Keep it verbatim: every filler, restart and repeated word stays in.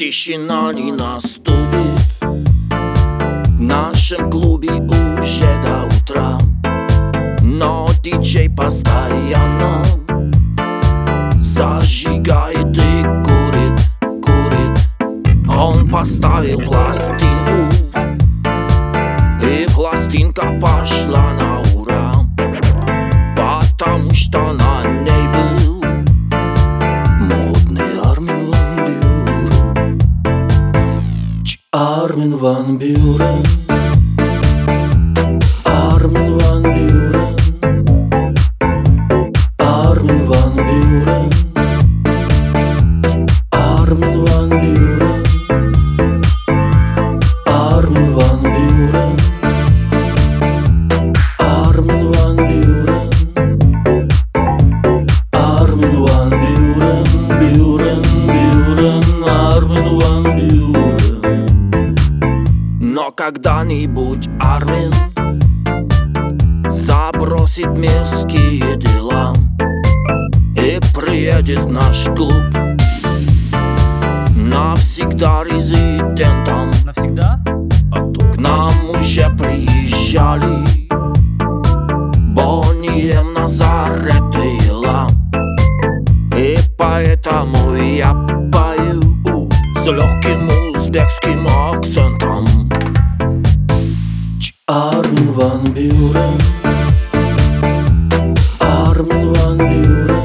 Тишина не наступит в нашем клубе уже до утра, но диджей постоянно зажигает и курит, курит. Он поставил пластинку, и пластинка пошла на ура, потому что на ней был модный Армин ван Бюрен. Армин ван Бюрен, Армин ван Бюрен, Армин ван Бюрен, Армин ван Бюрен, Армин ван Бюрен, Армин ван Бюрен, Армин ван Бюрен, Бюрен, Бюрен, Армин ван Бюрен. Но когда-нибудь Армин забросит мирские дела и приедет в наш клуб навсегда резидентом. Навсегда? А то к нам уже приезжали Бонни Эм, Назарет и Ла, и поэтому я пою с легким узбекским акцентом. Армин ван Бюрен, Армин ван Бюрен,